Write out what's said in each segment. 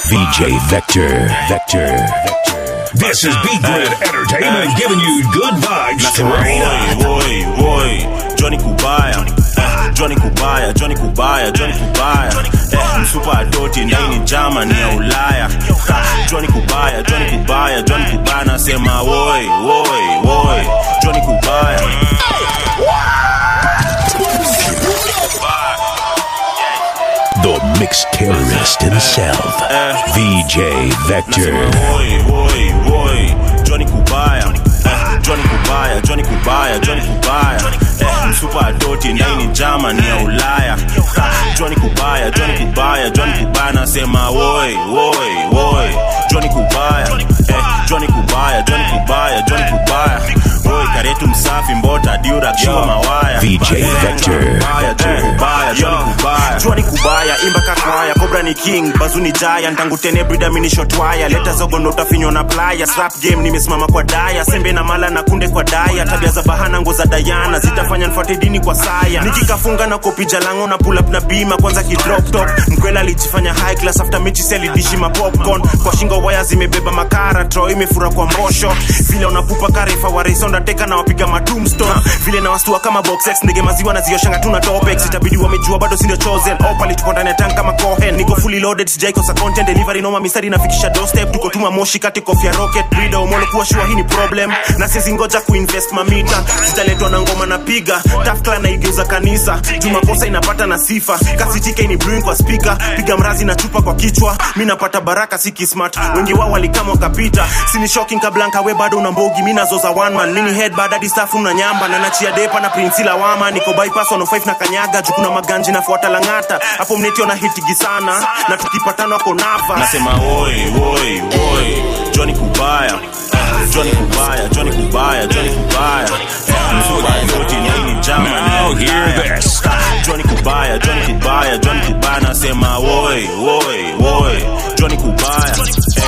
VJ Vector. This is Beat Grid Entertainment giving you good vibes straight up. Johnny Kubaya. Msupa adoti ndani Germany ya Ulaya. Johnny Kubaya nasema woi. Johnny Kubaya. The mixed terrorist himself, VJ Vector. Johnny Kubaya. Msupa adoti ndani Germany ya Ulaya. Johnny Kubaya nasema woi. Johnny Kubaya. Woi karetu msafi mbota diura kiwa mawaya. VJ Vector. Johnny Kubaya imba kakwaya. Cobra ni king, bazuni jaya. Ntangu tene brida mini shotwaya. Leta zogo nota finyo na playa. Slap game nimesimama kwa daya. Sembe na mala na kunde kwa daya. Tabia za bahana ngo za Diana. Zitafanya nfuate dini kwa saya. Nikikafunga na kopija lango na pull up na bima. Kwanza ki drop top. Mkwela lijifanya high class after mechi seli dishi ma popcorn. Kwa shingo waya zimebeba makara. Tro imefura kwa mbosho. Vile unapupa karefa wa resonda teka na wapiga matumstone. Vile na wastua kama box X. Ndege maziwa na zioshanga tuna topex. Itabidi wamejua bado sindio chosen. Opali tuko ndani ya tank kama Cohen. Niko fully loaded sijai kosa content. Delivery noma misari nafikisha doorstep. Tuko tuma moshi kati kofia rocket. Breeder umolo kuwa shua hii ni problem. Na sisi ngoja kuinvest mamita. Zitaletwa na ngoma na piga. Tough clan na igeuza kanisa. Juma kosa inapata na sifa. Kasi TK ni brewing kwa speaker. Piga mrazi na chupa kwa kichwa. Mimi napata baraka siki smart. Wengi wao walikama wakapita. Sini shocking kablanka we bado una mbogi. Mimi nazoza one man. Mini head bad hadi staff na nyamba. Na nachia depa na Princilla Wama. Niko bypass 105 na kanyaga. Jukuna maganji na fuata langata. Hapo mnetio na hitigi sana. Na tukipatana kwa nava. Nasema woi. Johnny Kubaya. Now hear this. Johnny Kubaya nasema woi. Johnny Kubaya.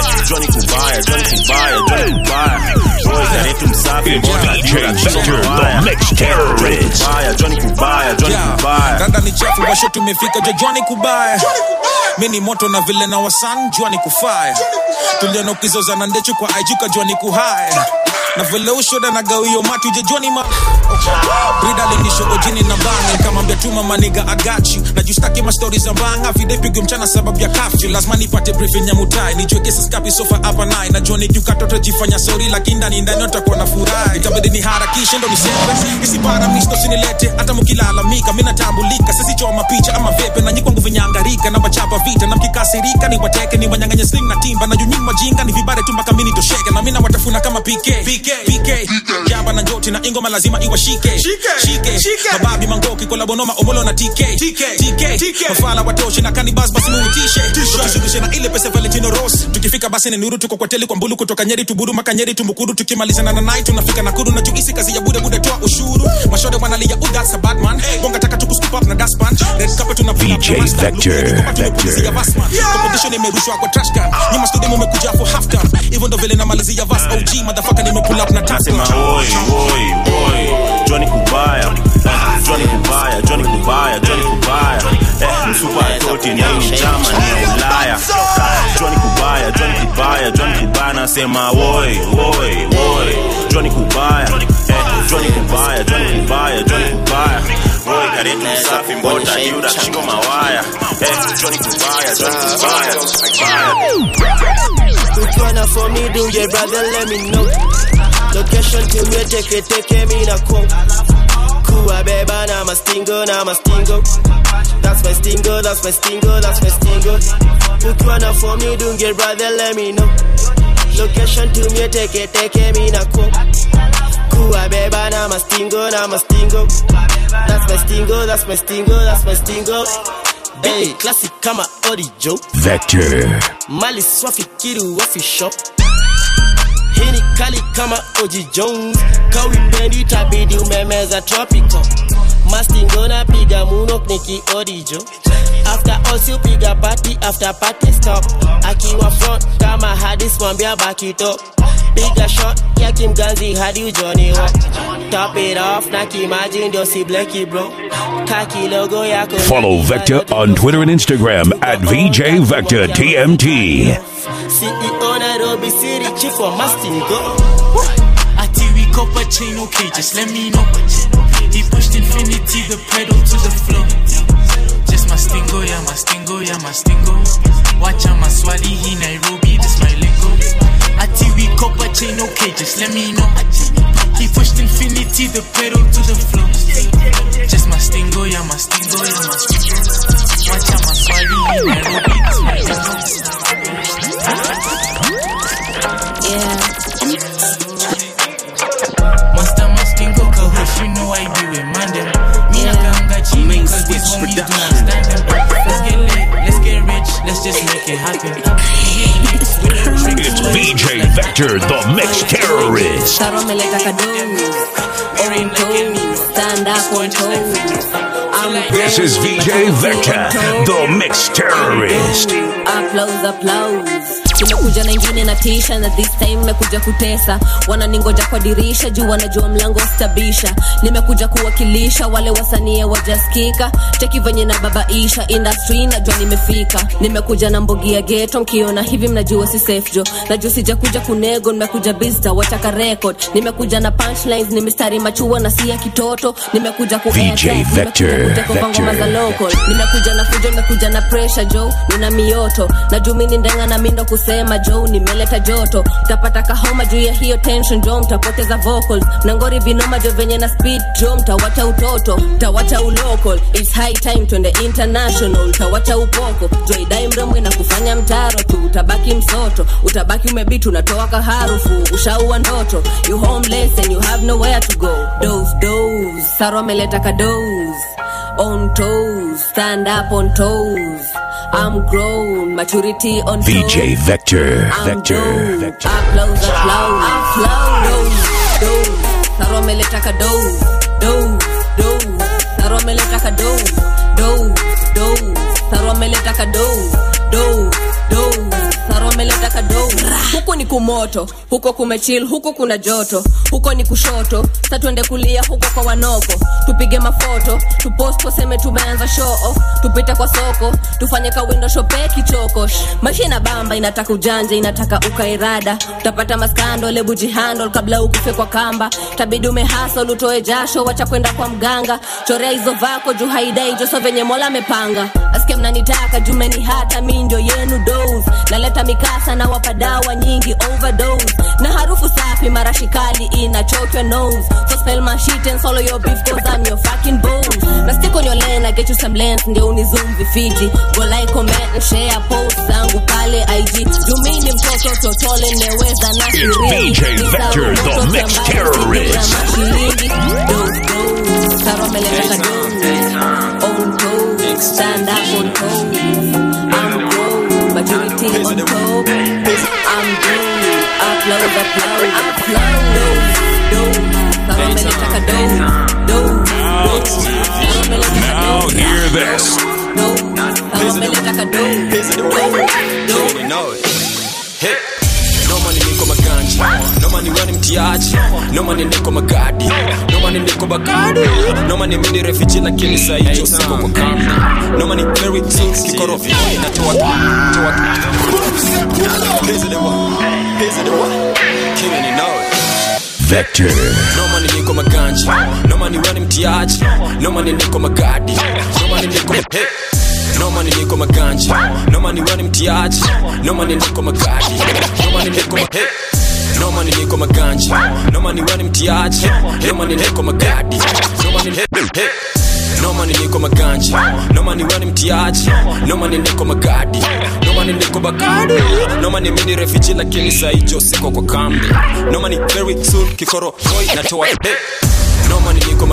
Woi karetu msafi mbota VJ Vector, the mixed terrorist. Johnny Kubaya. Randa ni chafu washo tumefika Johnny Kubaya. Mini moto na vile na wasan Johnny Kufaya. Tuliona ukizoza na ndechu kwa ajuka Johnny Kuhaya. Na vile ushoda na gawio matu Johnny ma Brida linisho ojini na banga. Kama mbetuma maniga I got you. Na justaki ma stories za banga. Vide pigu mchana sababu ya kafju. Lazima nipate briefing ya mutai. Nijue kesa skapi sofa hapa nai. Na Johnny Kukatoto jifanya sorry. Lakini ndani utakuwa na furahi. Itabidi ni harakishe ndo nisembe. Isi para misto sinilete. Hata mukilalamika mina tambulika. Sisi choma picha ama vepe. Na nyikwangu vinyangarika. Na wachapa vita. Na mkikasirika ni wateke. Ni wanyanganya sling na timba. Na junyima jinga ni vibare tumbaka mini tosheke. Na mina watafuna kama PK Jamba na Joti na ingoma lazima iwa shike Mababi mangoki kolabonoma omolo na TK Mafala watoshi na kanibas basi muitishe Tukisudishe na ile pesa Valentino Ross. Tukifika basi ni nuru tuko kwa teli kwa mbulu. Kutoka Nyeri tuburu makanyeri tumukuru. Tukimalizana na night tunafika Nakuru. Na juisi kazi ya bude toa ushuru. Mashode wanalia that's a bad man. Bonga taka tukuscoop up na dustpan. Red carpet tunapila VJ Vector. Competition imerushwa kwa trash can. Nyuma studio mmekuja for half time. Even though vile na malizi ya vas OG motherfucker nimepull up na task. Woi. Johnny Kubaya. Msupa adoti ndani Germany ya Ulaya. Johnny Kubaya nasema woi. Johnny Kubaya. Woi karetu msafi mbota diura shingo mawaya. Johnny Kubaya. Put one up for me, do your brother, let me know. Location to me, take me na quote. Kuwa beba na mastingo. That's my stingo. Put one up for me, do your brother, let me know. Location to me, take me na quote. Kuwa beba na mastingo. That's my stingo. Hey, classic kama Orijo Vector. Mali swafikiri wafi shop. Hini kali kama OG Jones. Kawi pendi tabidi umemeza tropical. Mastingo na piga munok niki orijo. After us you piga party after party stop. Akiwa front kama hadis mwambia back it up. Piga shot ya kimganzi hadi ujoni wa. Top it off na kimaji ndio si blacky bro. Kaki logo yako. Follow Vector on Twitter and Instagram at VJ Vector TMT. CEO Nairobi City chief for Mastingo. Ati we copper chain, okay, just let me know. He pushed infinity, the pedal to the floor. Just Mastingo, yeah, Mastingo, yeah, Mastingo. Watch out, Maswali, he Nairobi, this my lingo. Ati we copper chain, okay, just let me know. He pushed infinity, the pedal to the floor. Just Mastingo, yeah, Mastingo, yeah, Mastingo. Watch out, Maswali, he Nairobi, this my lingo. Yeah. Master Mastingo, cause you know I do it, man. Me a ganga chini, cause these homies do not stand them. Let's get lit, let's get rich, let's just make it happen. It's VJ Vector, the Mix Terrorist. Saro meleta kadogo. On toes, stand up on toes. This is VJ Vector, the Mix Terrorist. Applause, applause. Nimekuja na ingine na tisha na this time nimekuja kutesa. Wananingoja kwa dirisha juu wanajua mlango stabisha. Nimekuja kuwakilisha wale wasanii wajaskika. Cheki venye na babaisha industry najua nimefika. Nimekuja na mbogi ya ghetto mkiona hivi mnajua si safe jo. Najua sijakuja kunego nimekuja bizta wataka record. Nimekuja na punchlines ni mistari machua na si ya kitoto. Nimekuja ku VJ Vector. Nimekuja na fujo nimekuja na pressure jo. Nina mioto na juu mimi ndenga na mindo sema Joe nimeleta joto. Utapata kahoma juu ya hiyo tension jo. Mtapoteza vocals na ngori vinoma jo venye na speed jo. Mtawacha utoto, mtawacha ulocal. It's high time twende international. Mtawacha upoko jo idai mremwe na kufanya mtaro tu. Utabaki msoto, utabaki umebitu unatoa kaharufu. Ushaua ndoto, you homeless and you have nowhere to go. Dose, Saro ameleta kadoze. On toes, stand up on toes. I'm grown, maturity on toes. VJ Vector, Vector. Applause. Dose. Saro ameleta kadoze. Dose. Saro ameleta kadoze. Dose. Saro ameleta kadoze. Dose. Saro ameleta kadoze. Huko ni kumoto, huko kumechill, huko kuna joto. Huko ni kushoto, sasa tuende kulia huko kwa wanoko. Tupige mafoto, tupost tuseme tumeanza show off. Tupite kwa soko, tufanye ka window shopping kichoko. Mashina bamba inataka ujanja, inataka ukairada. Utapata maskando lebu jihandle kabla ukufe kwa kamba. Tabidi umehustle utoe jasho wacha kwenda kwa mganga. Chorea hizo vako juu haidai joso venye Mola amepanga. Asikia mnanitaka jumeni hata mimi ndio yenu dose. Naleta mikasa na wapadawa nyingi overdose. Na harufu safi marashi kali inachoke your nose. So spell my shit and swallow your beef cause I'm your fucking bones. Na stick on your lane I get you some lens ndio unizoom vifiti. Go like, comment and share post zangu pale IG. Jumini mtoto totole neweza na shirini. It's VJ Vector, the Mix Terrorist. Dose. Saro meleta kadoze. On toes, stand up on toes. I'm grown, maturity on top. I'm grown, applause. Saro meleta kadoze. Now hear this. Saro meleta kadoze. No money niko maganji, no money wani mtiaji, no money niko magadi, no money niko bagadi, no money mini refugee lakini saa hiyo siko kwa kambi, no money very sick kikoro natoa pesa de wa king and you know it. Vector. No money niko maganji, no money wani mtiaji, no money niko magadi, no money niko no money niko maganji, no money wani mtiaji, no money niko magadi, no money niko no money niko maganji, no money wani mtiaji, no money niko magadi, no money no money niko maganji, no money wani mtiaji, no money niko magadi, no money niko bagadi, no money mini refugee lakini saa hiyo siko kwa kambi, no money very soon kikoro boy natoa no money niko maganji,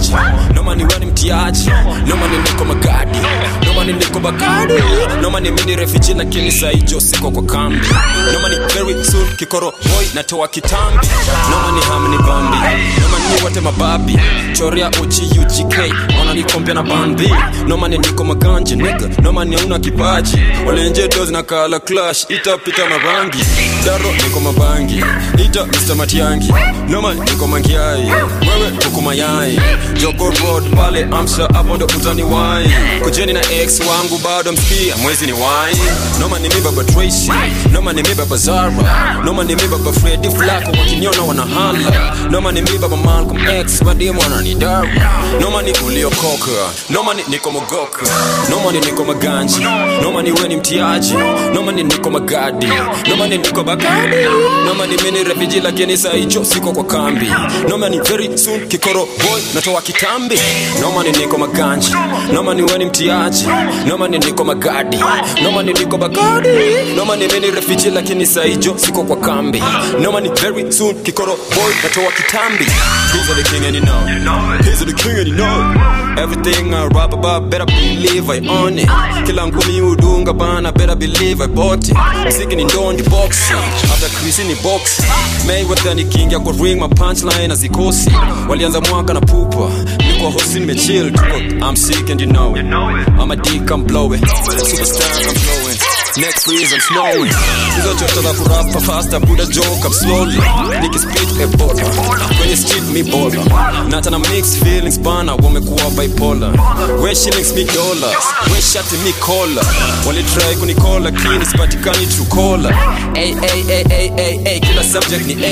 mganji, noma ni wani mtiaji, noma ni niko magadi, noma ni niko bagadi, noma ni mini refugee na kini saijo siko kwa kambi, noma ni very soon kikoro boy natoa kitambi, noma ni ham ni bambi, noma ni wote mababi, choria UGK wana ni kompia na bambi, noma ni niko maganji nigga, noma ni una kipaji, wale nje dozi na kala clash, ita pita mabangi, daro niko mabangi, ita Mr. Matiangi, noma niko mangiai, wewe kuku mayai, Joko Road pale Amsha hapo ndo utani wai, kujeni na ex wangu bado msikia mwezi ni wai, noma ni mi baba Tracy, noma ni mi baba Zara, noma ni mi baba Freddy Flacco wakiniona wanahala, noma ni mi baba Malcolm X wadimu wananidara, noma ni uliokoka, noma ni niko mogoka, noma ni niko maganji, noma ni weni mtiaji, noma ni niko magadi, noma ni niko bagadi, noma ni mini refugee lakini saijo siko kwa kambi, noma ni very soon kikoro boy natoa kitambi, noma ni niko maganji, noma ni weni mtiaji, noma ni niko magadi, noma ni niko bagadi, noma ni mini refugee lakini saijo siko kwa kambi, noma ni very soon kikoro boy natoa kitambi. He's the king and you know, he's the king and you know, everything I rap about better believe I own it, kila ngumi udunga bana better believe I bought it, msiki ni ndondi boxing, after Chris ni boxing, Mayweather ni king ya kwa ring, my punchline azikosi, walianza mwaka na pupa, niko hosi nimechill, I'm sick and you know it, I'm a dick I'm blowing, superstar I'm flowing, next freeze I'm snowing, hizo choto za kurapa faster, put a joke I'm slowly, niki speed ebola, kwenye street me baller, nata na mixed feelings bana, wamekuwa bipolar, we shillings me dollars, we shati me collar, wali try kunikola kini sipatikani true caller, ay, kila subject ni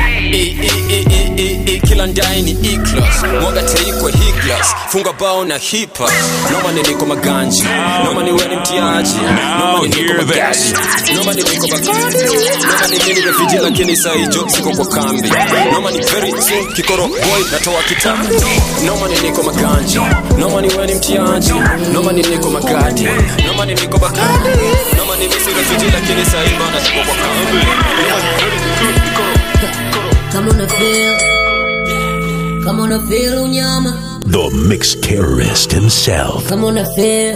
A, kila ndai ni E-class, mwaga teikwe higlas, funga bao na hipa, noma ni niko maganji, noma ni weni mtiaji, noma ni niko magadi, noma ni niko bagadi, noma ni mini refugee lakini saijo siko kwa kambi, noma ni very soon kikoro boy natoa kitambi, noma ni niko maganji, noma ni weni mtiaji, noma ni niko magadi, noma ni niko bagadi, noma ni mini refugee lakini saijo na siko kwa kambi, Come on and feel unyama. The mixed terrorist himself. Come on and feel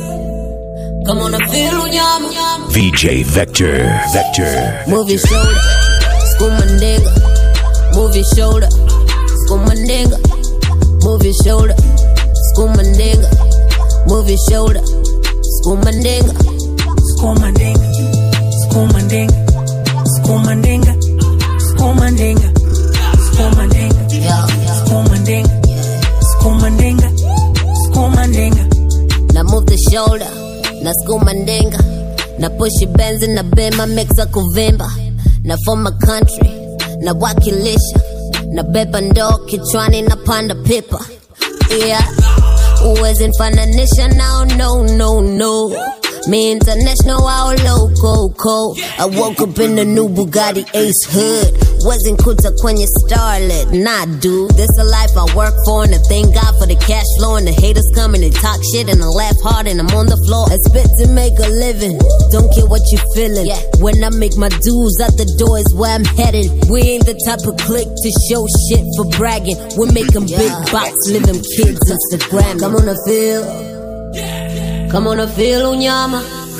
unyama. VJ Vector. Move your shoulder, skumandinga. Move your shoulder, skumandinga. Move your shoulder, skumandinga. Move your shoulder, skumandinga. Skumandinga, skumandinga, skumandinga, skumandinga, skumandinga, skumandinga, skumandinga, skumandinga. Now move the shoulder, na skumandinga. Na push your bands in the bema mixa kuvimba. Na for my country, na wakilisha. Na beba ndo kichwani na panda pipa. Yeah, uwezi mfananisha now, no. Me international, all loco. I woke up in the new Bugatti Ace hood. Wasn't kuta kwenye starlet, nah dude. This a life I work for and I thank God for the cash flow. And the haters come and they talk shit and I laugh hard and I'm on the floor. I spit to make a living, don't care what you feeling. When I make my dues out the door is where I'm heading. We ain't the type of clique to show shit for bragging. We make them big box, live them kids Instagram. Come on and feel, come on and feel unyama.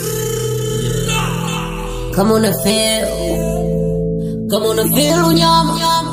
Come on and feel, come on and feel unyama.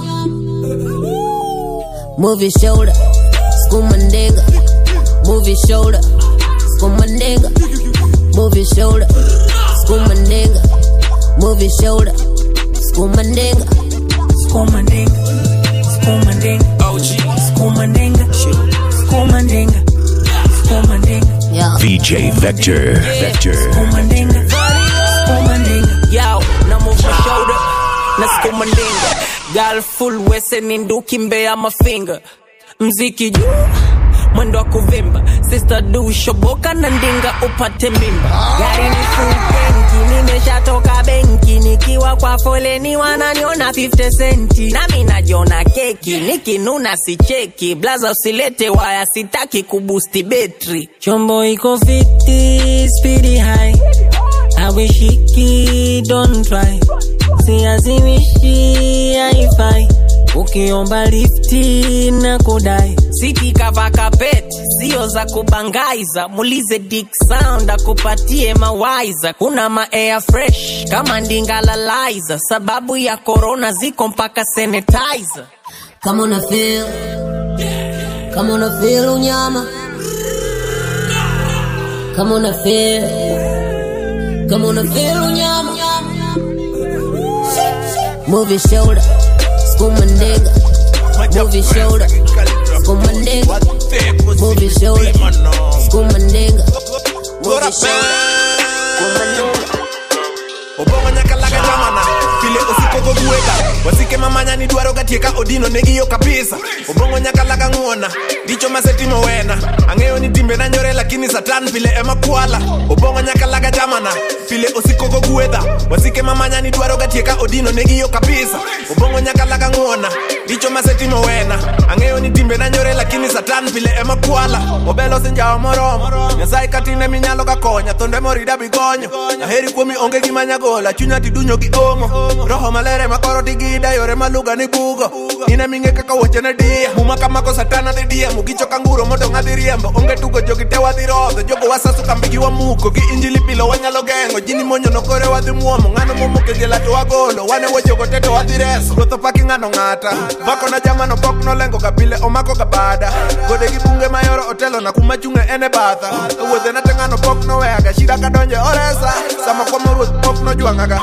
Move your shoulder, skumandinga. Move your shoulder, skumandinga. Move your shoulder, skumandinga. Move your shoulder, skumandinga. Skumandinga, skumandinga, skumandinga, skumandinga, skumandinga. VJ Vector. Skumandinga, skumandinga. Yo, now move my shoulder, na skumandinga. Girl full wese ninduki mbea mafinga. Mziki juu, mwendo wa kuvimba. Sister do shoboka na ndinga upate mimba. Gari ni full benki, nimeshatoka benki. Nikiwa kwa foleni wananiona 50 centi. Nami najiona keki, nikinuna si cheki. Blaza usilete waya sitaki kubusti betri. Chombo iko 50, speedy high. Hawishiki, don't try. Siazimishi, haifai. ukiomba lifti na kudai siti kava kapeti sio za kubangaiza mulize Dick Sound akupatie mawaiza kuna ma air fresh kama ndingalalizer sababu ya corona ziko mpaka sanitizer kama una feel unyama kama una feel unyama move your shoulder skuma nigga move your shoulder skuma nigga move your shoulder skuma nigga move your shoulder Obongo nyakalaga jamana File usikogo guweka Wasike mamanya ni duaro gatieka odino negiyo kapisa Obongo nyakalaga nguona Dicho maseti mowena Angeo ni timbe na nyore lakini satan file ema kuala Obongo nyakalaga jamana File usikogo guweka Wasike mamanya ni duaro gatieka odino negiyo kapisa Obongo nyakalaga nguona Dicho maseti mowena Angeo ni timbe na nyore lakini satan file ema kuala Obelo sinjao moromo Nyasai katine minyalo kakonya Tonde morida bigonyo Aheri kumi onge gimanya gola chunya tidunyo gi omo roho malere makoro tigida yore maluga ni bugo ine minge kaka woche na dia muma kama ko satana de dia mugicho kanguro moto ngadiriembo onge tugo jogi te wadhi rodho jogo wasasu kambigi wa muko gi injili pilo wanyalo gengo jini monyo no kore wadhi muomo ngano momo kejela to wagolo wane wojogo teto wadhi reso rotho paki ngano ngata bako na jamano pok no lengo kapile omako kabada gode gi bunge mayoro otelo na kumachunge ene batha wodhe na tengano pok no wega shida kadonje oresa sama kwa moro pok no juangaga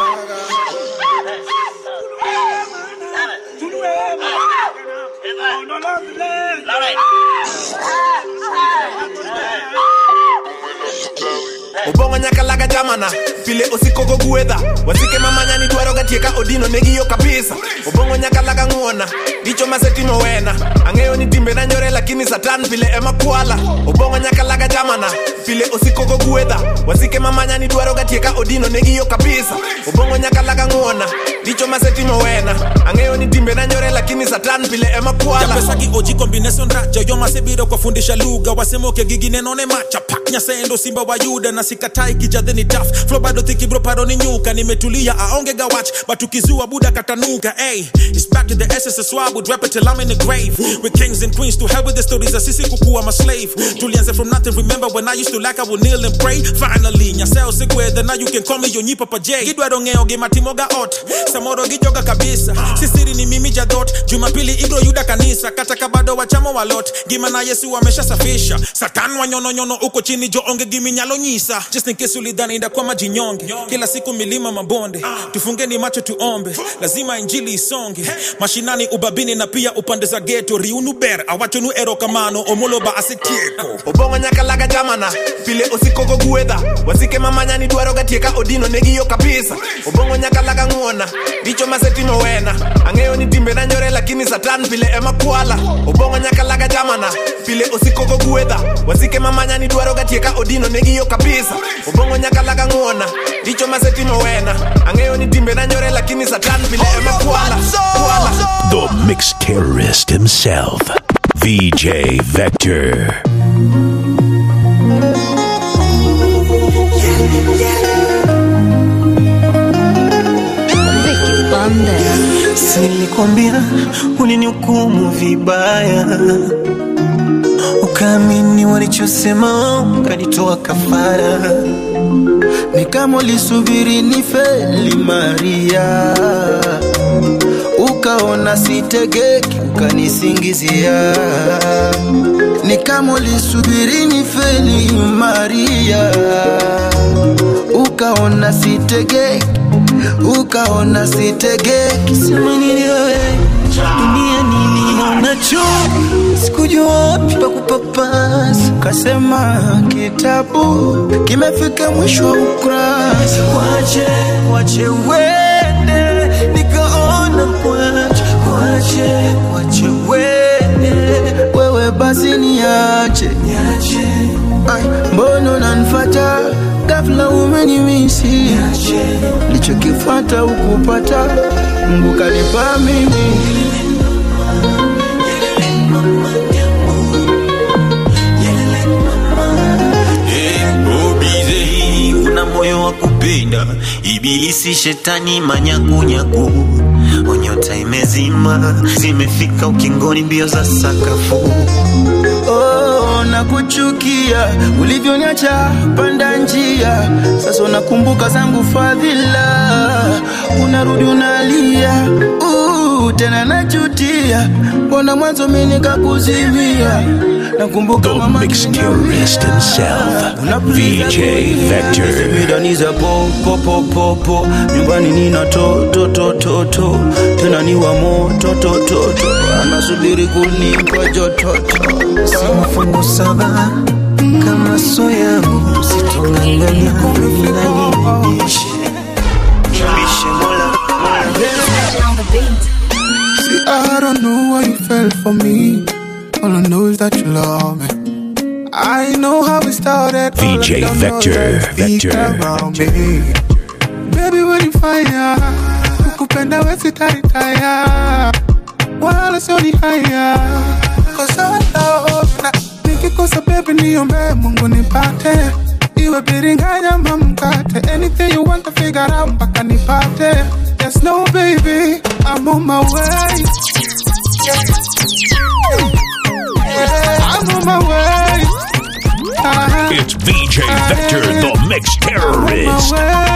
Obongo nyakalaga jamana File usikogo guwedha Wasike mamanya ni duaro gatieka odino negiyo kapisa Obongo nyakalaga nguona Dicho maseti mowena Angeo ni timbe na nyore lakini satan file ema kuala Obongo nyakalaga jamana File usikogo guwedha Wasike mamanya ni duaro gatieka odino negiyo kapisa Obongo nyakalaga nguona Dicho maseti mowena Angeo ni timbe na nyore lakini satan file ema kuala Japesa gi oji combination raja Yo masebiro kwa fundisha lugha Wasemo ke gigi nenone macha Pak nya sendo simba wa yuda Na sikatai kijadhe ni tough Flow bado tiki bro paro ni nyuka Nimetulia aonge gawach But ukizua buda katanuka Ay, it's back to the SSS would rap it till I'm in the grave With kings and queens to hell with the stories Asisi kuku I'm a slave Tulianze from nothing Remember when I used to like I would kneel and pray Finally, nyaseo sigwe Then now you can call me Yonyi Papa J Gidwa rongeo Gima timoga hot Samoro gijoga kabisa Sisiri ni mimi jadot Jumapili igro yuda kanisa Kataka bado wachamo walot Gima na Yesu wamesha safisha Satan wanyono nyono uko chini Jo onge gimi nyalo nyisa Just in case ulidhani inda kwa majinyonge Kila siku milima mabonde Tufungeni macho tuombe Lazima injili isonge Mashinani ubabini na pia upande za ghetto Riunu ber awachonu ero kamano Omoloba asetieko Obongo nyakalaga jamana File usikogo guwedha Wasike mamanya ni duaro gatieka odino negiyo kapisa Obongo nyakalaga nguona Dicho maseti mowena Angeo ni timbe na nyore lakini satan file ema kuala Obongo nyakalaga jamana File usikogo guwedha Wasike mamanya ni duaro gatieka odino negiyo kapisa Obongo nyakalaga nguona Dicho maseti mowena Angeo ni timbe na nyore lakini satan file ema kuala The mixed terrorist himself, VJ Vector. Silikwambia ulinihukumu vibaya Ukaamini walichosema ukanitoa kafara Ni kama ulisubiri nifeli Maria Ukaona sitegeki ukanisingizia Ni kama ulisubiri nifeli Maria Ukaona sitegeki Ukaona sitegeki Sema nini wewe Dunia niliona chovu Sikujua wapi pa kupapasa Kasema kitabu kimefika mwisho wa ukurasa Wache wende Nikaona Wache wende Wewe basi niache Mbono unanifuata ghafla umenimisi Lichokifuata ukupata Mungu kanipa mimi Una moyo wa kupenda Ibilisi shetani manyaku onyota imezima, zimefika ukingoni mbio za sakafu. Oh, nakuchukia ulivyoniacha panda njia, sasa nakumbuka zangu fadhila, unarudi unalia, tena najutia, mbona mwanzo mimi nikakuzimia. Nakumbuka mama mixed terrorist himself, VJ Vector. Midaniza po nyumbani nina to tena ni wa moto anasubiri kunipa joto. Mafungu saba kama soyangu, usitonganganya kuminaninishe mola. See, I don't know why you fell for me. All I know is that you love me. I know how we started. VJ Vector. Baby, when you fire, ukupenda wezi taritaya, wala sioni haya, cause I love you. Nikikosa baby niombe Mungu nipate, iwe biringanya mamkate, anything you want to figure out mpaka nipate. Yes, no baby, I'm on my way. I'm on my way. It's VJ Vector, the mixed terrorist.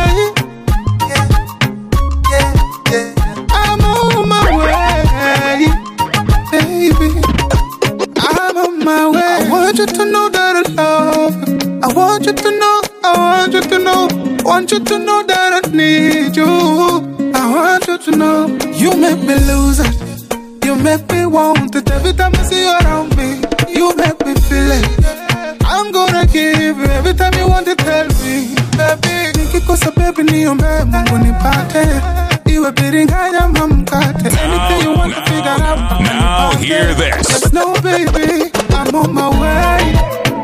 I'm on my way, baby. I'm on my way. I want you to know that I love you. I want you to know, I want you to know, want you to know that I need you. I want you to know, you make me lose it. You make me want it. Every time I see you around me, you make me feel it. I'm gonna give you every time you want to tell me, baby. Nikikosa baby niombe Mungu nipate, iwe biringanya mamkate, anything you want to figure out. Now hear this. Just know baby, I'm on my way.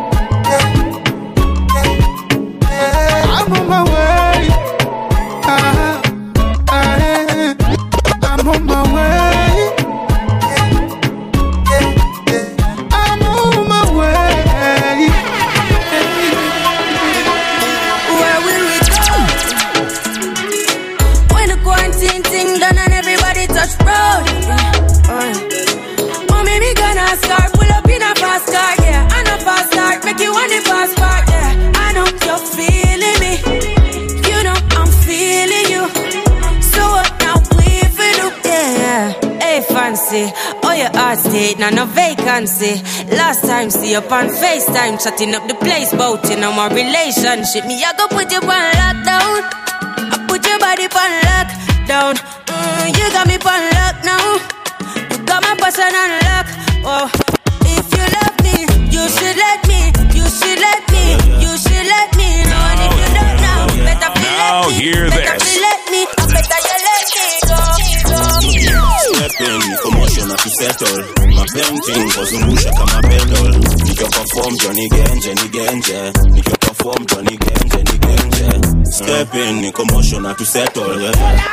I'm on my way. I'm on my way. I'm on my way. Where will we go? When the quarantine thing done and everybody touch road. Oh, maybe gonna start, pull up in a fast car, yeah. I know fast start, make you want the fast part, yeah. I know you're feeling me, you know I'm feeling you. So what now we feel do, yeah. Hey fancy, oh your heart state, now no vacancy. Last time see up on FaceTime, chatting up the place, bout in our relationship. Me I go put you on lockdown, I put your body on lockdown. You got me on lock now, you got my person on lock. Oh, if you love me, you should let me, you should let me, you should let me know. And if you don't know, better feel let me, hear better this. feel let me, better you let me go. Step in, commotion to settle. My painting kuzungusha kama pedal. Nikyo perform Johnny Genje, ni Genje. Nikyo perform Johnny Genje, ni Genje. Step in, commotion to settle.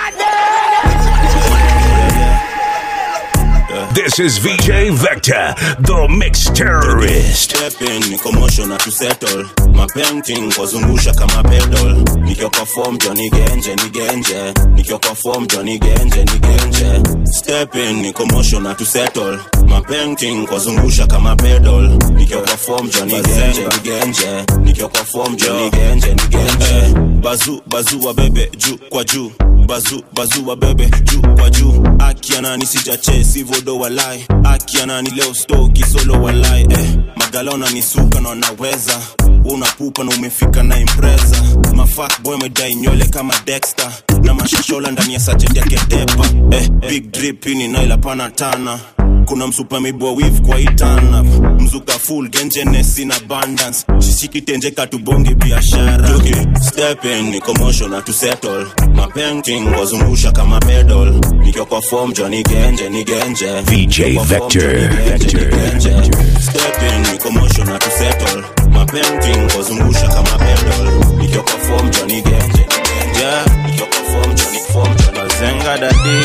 This is VJ Vector, the mixed terrorist. Step in, commotion to settle. My painting kuzungusha kama pedal. Nikyo perform Johnny Genje, ni Genje. Nikyo perform Johnny Genje, ni Genje. Step in, commotion to settle. My painting kuzungusha kama pedal. Nikyo perform Johnny Genje, ni Genje. Nikyo perform Johnny Genje, ni Genje. Bazu wa bebe juu kwa juu. Bazu wa bebe juu kwa juu. Akiana nisijache sivodo walai. Akiana ni leo stoki solo walai. Magalona ni suka na naweza. Unapupa na umefika na impreza. Mafak boy medai nywele kama Dexter. Na mashashola ndani ya sajenti ya ketepa. Big drip ini na ila panatana. Kuna msupa mibwa weave kwa itana. Mzuka full gengenes in abundance. Shishiki tenje katubongi biashara. Step in, commotion to settle. My painting wazungusha kama pedal. Nikyo kwa form Johnny Genje, ni Genje. VJ Vector. Step in, commotion to settle. My painting wazungusha kama pedal. Nikyo kwa form Johnny Genje, ni Genje. Nikyo kwa form Johnny Zenga daddy.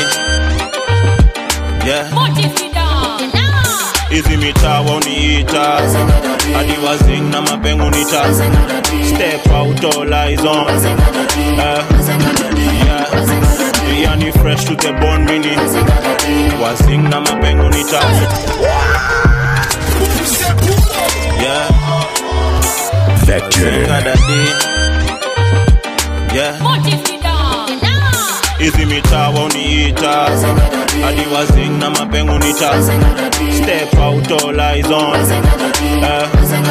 Yeah. Hizi mitaa woniita hadi wazing na mapengu nita. Step out all eyes on. Yani fresh to the bone mini Wazing na mapengo nita Yeah Vector Yeah Easy mita woniita Adi wazing na mapengo nita Step out all eyes on Yeah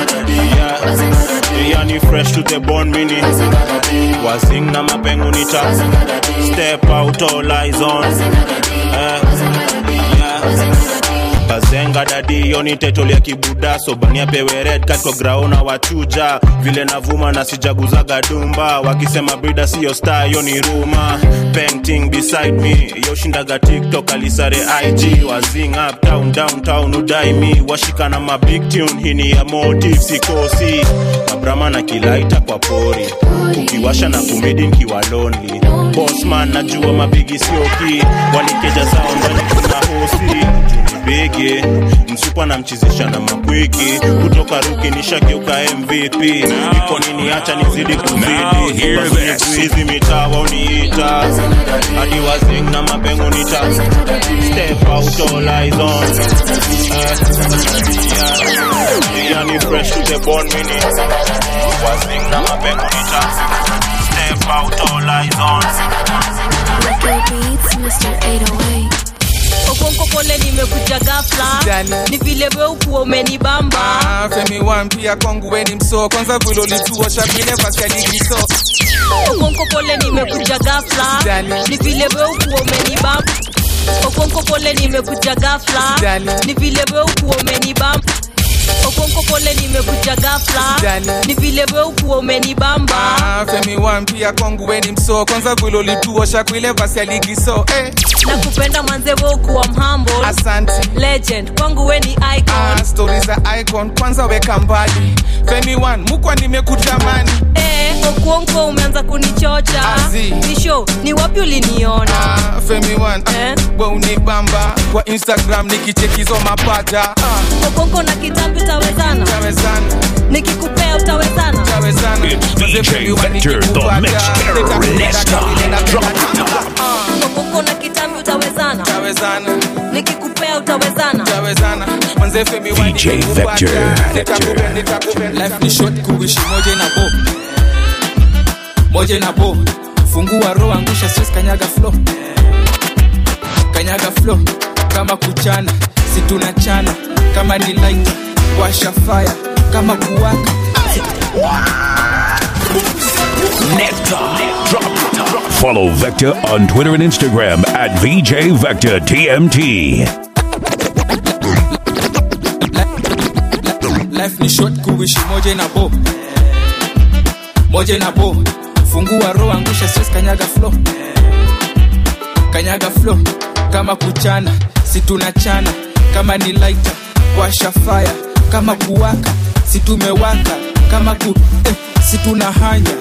Yani fresh to the bone mini Wazing na mapengo nita Step out all eyes on Yeah Bazenga dadi yoni tetoli ya kibuda Sobania pewe red cat kwa graona wachuja Vile navuma na sijaguzaga dumba Wakisema brida siyo star yoni ruma Painting beside me Yoshindaga TikTok alisare IG Wazing up down downtown udai me Washika na ma big tune hini ya motive sikosi Mabrama na kilaita kwa pori Ukiwasha na kumedi nkiwa lonely Bossman najua mabigi sioki Walikeja zao ndani kuna hosi Bege, msupa na mchizisha na makwiki Kutoka ruki nishageuka MVP Iko nini acha nizidi kuzidi Hizi mitawa uniita Adi wazing na mapengo nita Step out all eyes on Yani fresh to the bone mini Wazing na mapengo nita Step out all eyes on Record beats, Mr. 808 Okonko pole nimekuja ghafla Ni vile wewe ukuwa umenibamba Femi one pia kwangu weni mso Kwanza vilo lituosha vile vasi aligiso Okonko pole nimekuja ghafla Ni vile wewe ukuwa umenibamba Okonko pole nimekuja ghafla Ni vile wewe ukuwa umenibamba Okonko pole nimekuja ghafla Ni vile wewe ukuwa umenibamba Femi one pia kwangu weni mso Kwanza vilo lituosha vile vasi aligiso Nakupenda manze wewe ukuwa mhamble Asante Legend kwangu we ni icon Stories za icon kwanza weka mbali Femi one mukwa nimekutamani Okonko umeanza kunichocha Nisho ni wapi uliniona Femi one we unibamba Kwa Instagram nikichekizo mapaja Okonko na kitambi utawezana Nikikupea utawezana It's DJ Vector, the mix terrorist. Drop it. Okonko na kitambi utawezana Nikikupea utawezana DJ Vector. Life ni short kuishi moja na bo Fungua roho angusha stress kanyaga flow Kama kuchana si tunachana Kama ni light washa fire Kama kuwaka Follow Vector on Twitter and Instagram at VJ Vector TMT. Life ni short kuishi moja na bo Fungua roho angusha stress kanyaga flow Kama kuchana si tunachana Kama ni lighter washa fire Kama kuwaka si tumewaka Kama si tunahanya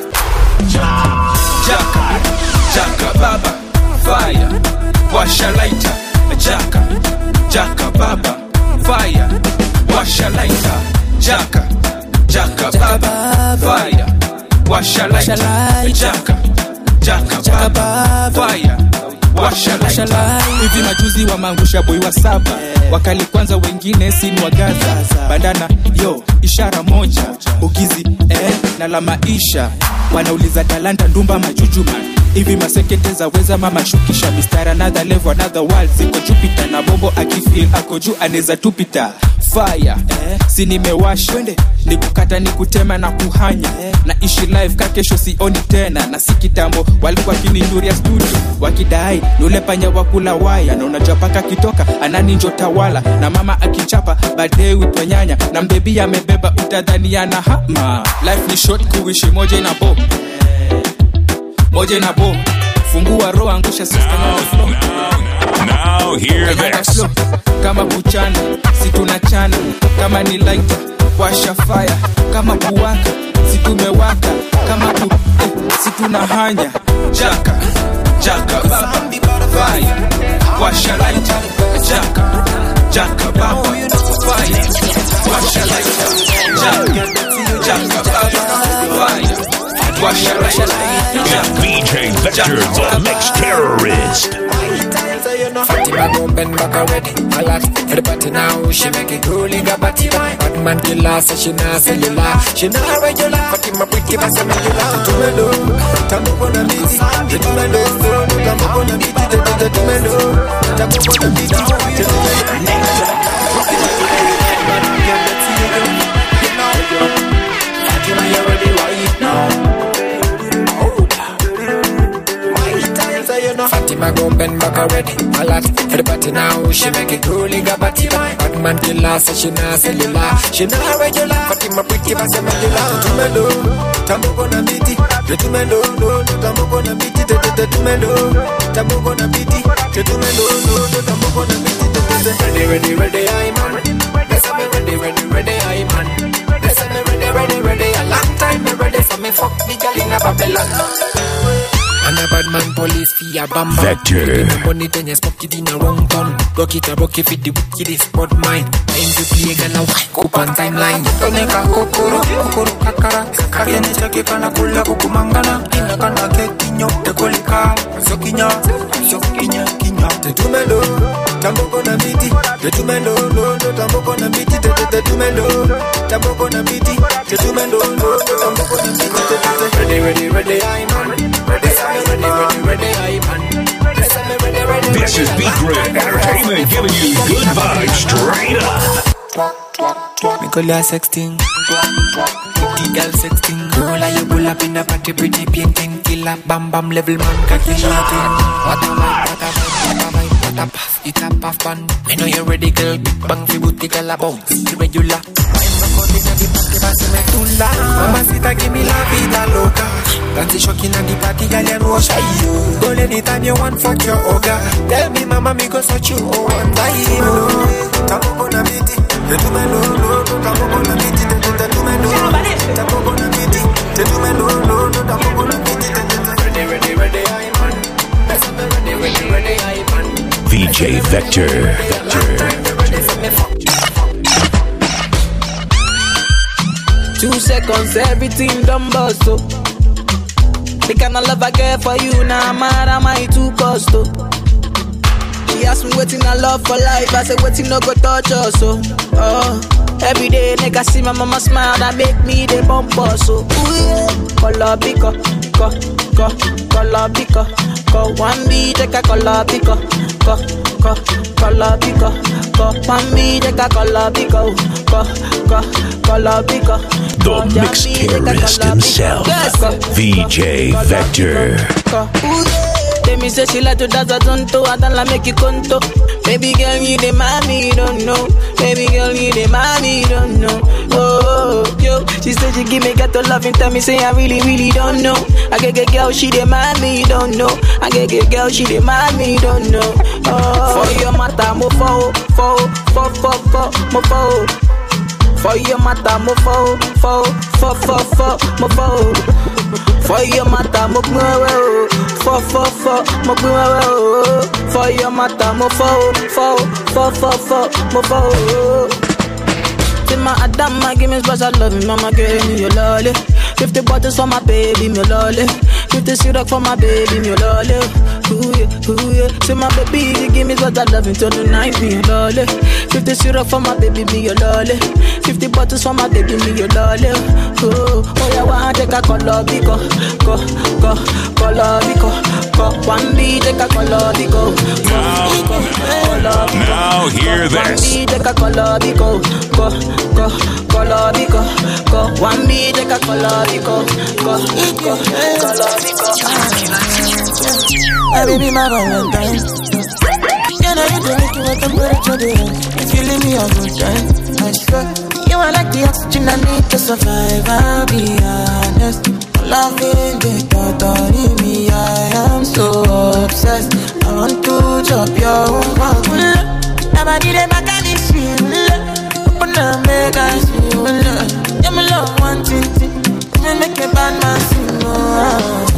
Jaka baba fire washa lighter Jaka baba fire washa lighter Jaka baba fire washa lighter Jaka baba fire washa lighter Hivi majuzi wa mangusha boy wa saba Wakali kwanza wengine sini wa Gaza Bandana yo ishara moja Ugizi na la maisha Wanauliza talanta ndumba majuju Hivi masekete za weza mama shukisha Mr. Another level, another world Ziko Jupiter na bombo akifeel ako juu aneza tupita Fire, si nimewasha Ni kukata ni kutema na kuhanya Na ishi live kakesho sioni tena Na si kitambo walikuwa kininyuria studio Wakidai nule panya wakula waya Na unajua paka kitoka anani njo tawala Na mama akichapa baadaye uitwa nyanya Na mbebi amebeba utadhani ana hama Life ni short kuishi moja na bo Fungua roho angusha sister Now hear this. Kama kuchana si tunachana Kama ni lighter washa fire Kama kuwaka si tumewaka Kama si tunahanya Jaka baba fire washa lighter Jaka baba fire washa lighter Jaka baba fire It's BJ Vector, the mix terrorist. Fatima gon' bend back already. A lot for the party now. She make it cool, got body. Bad man killer, so she not cellular. She not regular. Fatima pretty, but some regular. Tumelo, tambo gonna beat it. Tumelo, tambo gonna beat it. Tumelo, tambo gonna beat it. Fatima, you ready right now? Fatima gon' bend back already. A lot for the party now. She make it cool, got body. Bad man killer, so she not cellular. She not regular. Fatima pretty, but some regular. Tumelo, tambo gonna beat it. Tumelo, tambo gonna beat it. Tumelo, tambo gonna beat it. Tumelo, tambo gonna beat it. Ready, I'm on. Yes, I'm ready, I'm on. Yes, I'm ready. A long time, me ready for me fuck the girl in a Babylon. And a bad man police for a bamba. Vector. Money then you smoke it in a wrong gun. Rock it fit the wickedest bad mind. Time to play gala wake up on timeline. Toneka kokoro kakara. Kakene chake kana kula kukumangana. Ina kana kekinyo te kolika. Sokinya Tetumelo, tambo gonna beat it. Tetumelo, tambo gonna beat it. Tetumelo, tambo gonna beat it. Tetumelo, tambo gonna beat it. Ready, I'm on. Ready, I'm on. This is Beat Grid Entertainment giving you good vibes straight up. Me call ya 16. Pretty girl 16. Girl, you pull up in a party, pretty painting. Killer, bam bam, level man, cocky shooting. What a puff, it's a puff band. I know you're ready, girl. Big bang, fi booty, girl, a bounce. Irregular. I'm recording at the party, pass me tula. Mamacita, give me la vida loca. Dance shocking at the party, girl, you know shy you. Go anytime you want, fuck your ogre. Tell me, mama, me go search you one time. Tambo gonna beat it. Tetumelo, tambo gonna beat it. Tetumelo, tambo gonna beat it. Tetumelo, tambo gonna beat it. Ready, I'm on. Ready, I'm on. VJ Vector. 2 seconds, everything done bust up. The kind of love I get for you, now mad am I too cost up. She asked me waiting I love for life, I said waiting no go touch us so. Every day nigga see my mama smile, that make me the bump us so. Ooh yeah, color pico, color pico, go one beat take a color pico, color pico, go one beat take a color pico, color pico. The mix terrorist himself, VJ Vector. Tell me say she like to dance a tonto, I don't like make you conto. Baby girl, you the mommy, you don't know. Baby girl, you the mommy, you don't know. Oh, yo, she said she give me ghetto love and tell me say I really don't know. I get girl, she the mommy, you don't know. I get girl, she the mommy, you don't know. Oh, for your mata, mo fo. For your mata, mo fo, mo fo. For your mata, mo fo, mo fo. For your mata, mo fo, mo fo. Till my Adama, give me special love, mama give me your lolly. 50 bottles for my baby, me lolly. 50 syrup for my baby, me lolly. Ooh yeah. Say my baby, you give me special love until the night, me your lolly. 50 syrup for my baby, me your lolly. 50 bottles for my baby, me your lolly. Oh yeah, one take a color bico, color bico. One beat take a color bico. Now hear this. One beat take a color bico, color bico. One beat take a color bico, color bico. Baby, my Valentine. You know you do make you a temperature different. If you leave me a good time, I swear. You are like the oxygen I need to survive, I'll be honest. Loving the thought of me, I am so obsessed. I want to chop your own. Nobody dey back at this shit. Open up, make us feel love. Yeah, my love, one thing. Me make a bad man sing.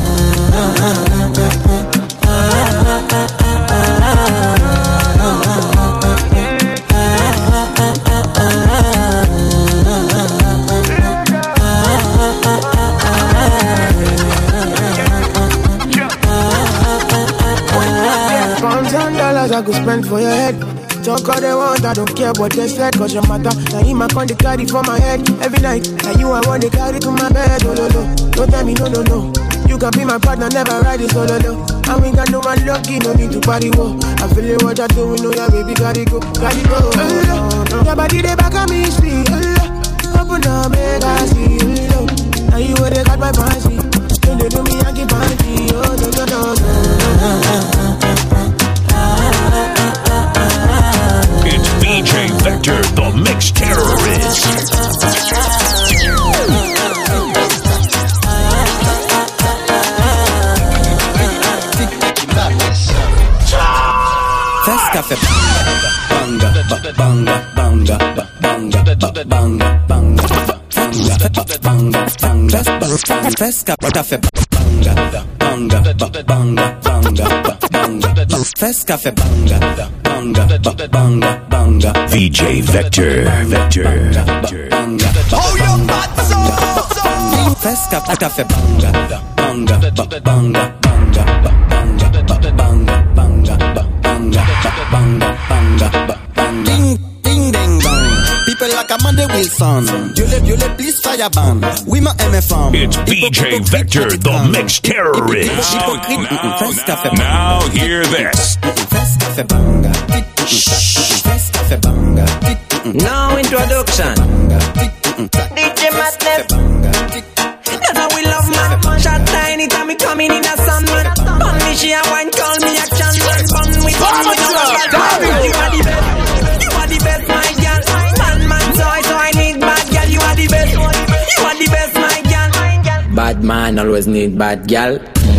go spend for your head. Talk all they want, I don't care what they said. Cause your matter, now him I con the carry for my head every night. Now you I want to carry to my bed, oh no no. Don't tell me no no no. You can be my partner, never ride it solo no. And we got no one lucky, no need to party wo. I feel it what I do, we know that baby gotta go, gotta go. Your body they back on me, sweet. Open up, make I see you. Now you where they got my fancy. Don't they do me, I keep fancy. Oh no no no no. It's BJ Vector, the Mix Terrorist. First cafe banga, banga, banga, banga, banga, banga, banga, banga, banga. First cafe banga, banga, banga, banga, banga. First cafe banga, banga, banga, banga. VJ Vector, Vector. Oh, you bad so. First cafe banga, banga, banga, banga, banga, banga, banga, banga. Ding, ding, ding, bang. People like Amanda Wilson. You live, please fire ban. We my MFM. It's BJ Vector, the Mix Terrorist. Now hear this. Now introduction. DJ Madness. That's how we love man. Shot tiny time me coming in a sun man. Bun me she a wine call me action man. Bun me you are the best. You are the best my girl. Man so I need bad girl. You are the best. You are the best my girl. Bad man always need bad girl.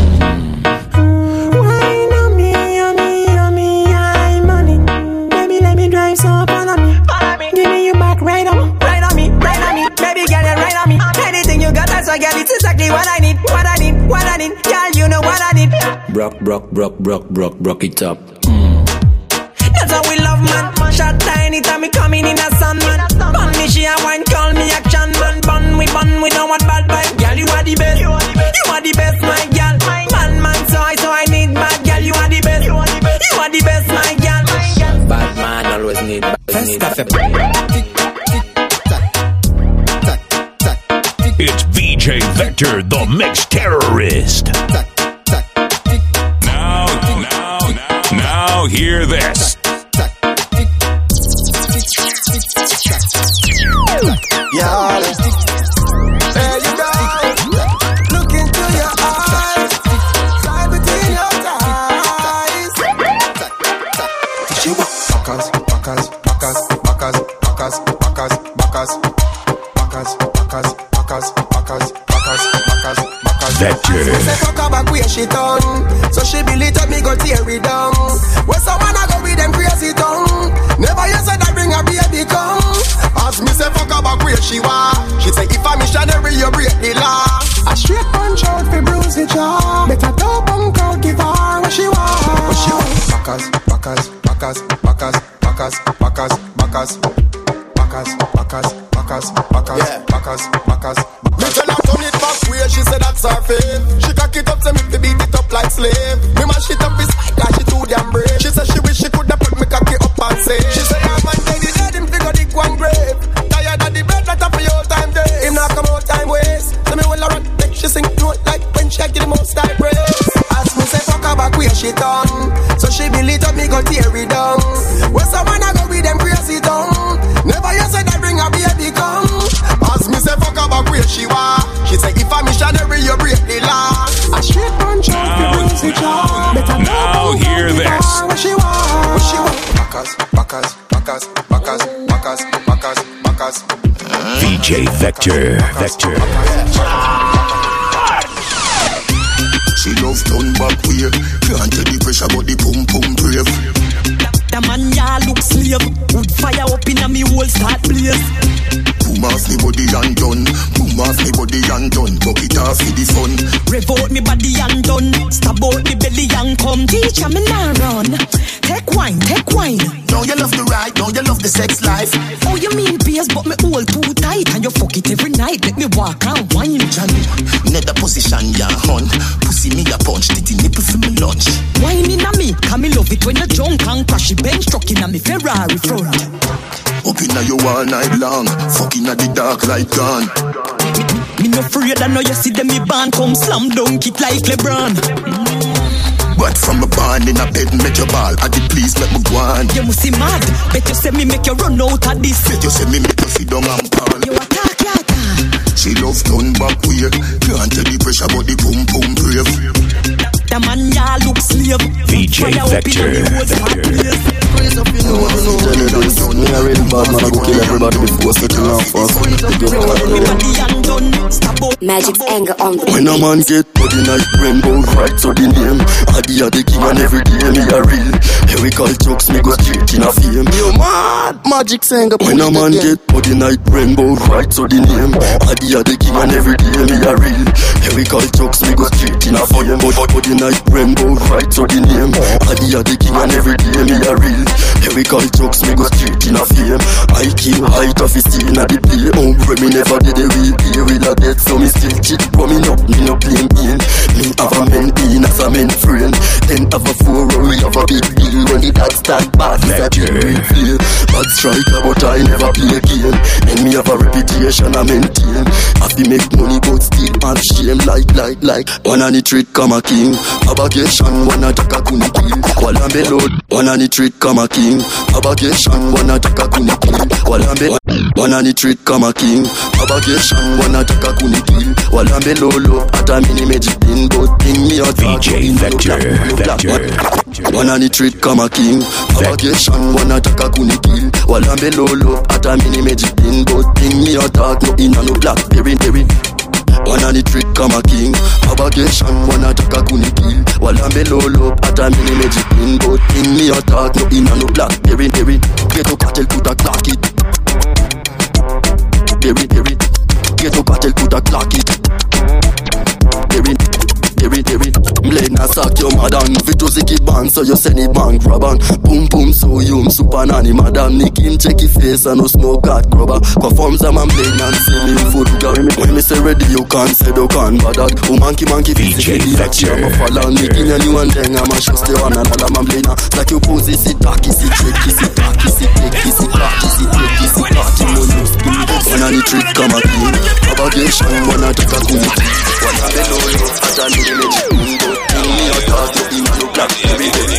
Wine on me, I money. Baby let me drive so follow me. Give me you back right on me. Baby girl you right on me. Anything you got that's why girl it's exactly what I need. What I need. Girl you know what I need. Broke it up. That's how we love man. Shot tiny time me coming in a sun man. Bun me she a wine call me action man. Bun we don't want bad vibe. Girl you are the best. You are the best my girl. Man so I need bad girl. You are the best. You are the best my girl. Bad man always need bad. It's VJ Vector, the Mix Terrorist. Now hear this. Yeah, there you go. Look into your eyes, slide between your thighs. Vector. Say fuck her back where she done, so she believe up me go tear it down. When someone I go with them crazy tongue, never you said I bring a baby come. Ask me say fuck her back where she was. She say if I'm missionary you break the law. A straight punch out fi bruise the jaw. Better don't punk out give her what she want. Backers. Me tell her turn it back where she said that's her fave. She cock it up to me to beat it up like slave. Me mash it up his side cause she too damn brave. She said she wish she coulda put me cocky up and say. She say I'm man dead him figure the one grave. Tired of the bed that for your time day. Him not come out time waste. So me will a run make she sing note like when she get the most time praise. Ask me say fuck her back where she done, so she believe up me go tear it down. When someone I go with them crazy tongue, never you said I bring a baby come. Ask me say fuck her back where she was. She say if I'm missionary you break the law. A straight punch out the bruise the jaw. Now hear this. What she want. Backers. VJ Vector. She love turn back way. Can't take the pressure but the pum brave. The man ya look slave. Wood fire up in a me whole start blaze. Boom off me body and done. Boom Come off me body and done, buck it off for the fun. Revolt me body and done, stab out me belly and come. Teacher me now run. Take wine, take wine. Don't you love the ride, don't you love the sex life? Oh, you mean beers, but me hold too tight. And you fuck it every night, let me walk and wine, Johnny. Nether position, ya hun. Pussy me a punch, titty nipple for me lunch. Wine in a me, can me love it when you're drunk and crash it bench truck in a me Ferrari front. Up inna you all night long, fucking at the dark light gone. Me no afraid, I know you see them me band come slam dunk it like LeBron. But from a barn in a bed, make your ball. I did please let me go on. You must see mad. Bet you say me make you run out of this. Bet you say me make you sit down and pan. You attack, you attack. She love turn back way. Can't tell the pressure but the pum pum brave. The man ya look slave. VJ Vector. Me a real bad man, I go kill everybody before setting off first. Magic's anger on the When a man get body night rainbow right, so the name Adi a the king and every day me a real. Here we call jokes, me go straight in a fame. Yo man, Magic's anger. When a man get body night rainbow right, so the name Adi a the king and every day me a real. Here we call jokes, me go straight in a fame. Body night rainbow right, so the name Adi a the king and every day me a real. Here we call jokes, me go straight in a fame. I kill height of his scene at the play. Oh, me never did a real play with a death, so me still cheat. But me no blame in. Me have a men being as a men friend. Then have a four we have a big deal. When the dad stand back, it's a real play. Bad striker, but I never play again. And me have a reputation I maintain. Have to make money, but still have shame. Like one on the trick, come a king. Abagation, one attack a kuni kill. While I'm below, one on the trick, come a king. Abagation, one attack a kuni kill. While I'm below, one on the trick, come a king. Abagation, one attack a kuni kill. While I'm below, at a mini magic pin, but thing me out. VJ Vector. One on the trick, come a king. Abagation, one attack a kuni kill. While I'm below, at a mini magic pin, but thing me out. No in and no blackberry. One on the trick, come a king. Abagation, one attack a kuni kill. While I'm below, at a mini magic pin, but thing me out. No in and no blackberry. Get to cartel, put a clock it. Berry. Get to cartel, put a clock it. Berry. Blade na sack your madam. Fit to ziki bang, so you send it bang grabang. Boom, so you super nanny madam. Nick him check his face and no smoke cat grubber. Performs a man blade and see me food got. When me say ready, you can't say you can't. But that monkey VJ Vector. I'm a fall and Nick in a new and then I'm a just the one another man blade now. Like you pose it, sit dark, sit trick, sit dark, sit take, sit dark, sit take, sit dark. One on the trick, come at me. Abagation, one attack a kuni. One on the low, at a mini magic bingo. Me a talk to him, no black, every day.